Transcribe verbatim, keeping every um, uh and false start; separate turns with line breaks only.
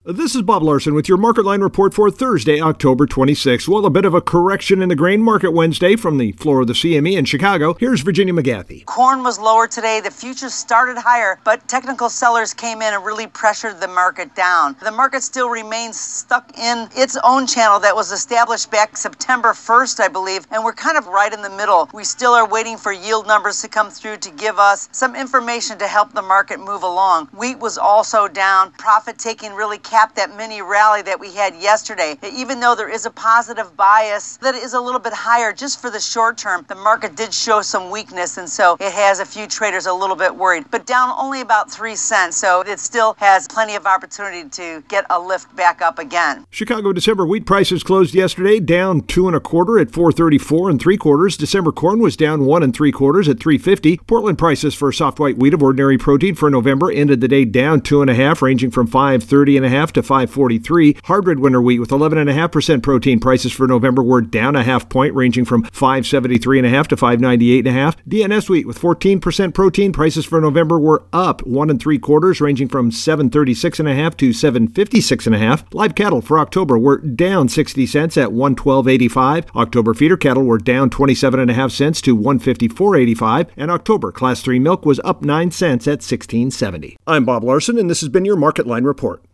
This is Bob Larson with your Market Line report for Thursday, October twenty-sixth. Well, a bit of a correction in the grain market Wednesday from the floor of the C M E in Chicago. Here's Virginia McGathy.
Corn was lower today. The futures started higher, but technical sellers came in and really pressured the market down. The market still remains stuck in its own channel that was established back September first, I believe, and we're kind of right in the middle. We still are waiting for yield numbers to come through to give us some information to help the market move along. Wheat was also down. Profit taking really capped that mini rally that we had yesterday. Even though there is a positive bias that is a little bit higher just for the short term, the market did show some weakness, and so it has a few traders a little bit worried, but down only about three cents, so it still has plenty of opportunity to get a lift back up again.
Chicago December wheat prices closed yesterday down two and a quarter at four thirty-four and three quarters. December corn was down one and three quarters at three fifty. Portland prices for soft white wheat of ordinary protein for November ended the day down two and a half, ranging from five thirty and a half to five forty-three. Hard red winter wheat with eleven and a half percent protein prices for November were down a half point, ranging from five seventy-three and a half to five ninety-eight and a half. D N S wheat with fourteen percent protein prices for November were up one and three quarters, ranging from seven thirty-six and a half to seven fifty-six and a half. Live cattle for October were down sixty cents at one twelve eighty-five. October feeder cattle were down twenty-seven and a half cents to one fifty-four eighty-five, and October class three milk was up nine cents at sixteen seventy. I'm Bob Larson, and this has been your Market Line report.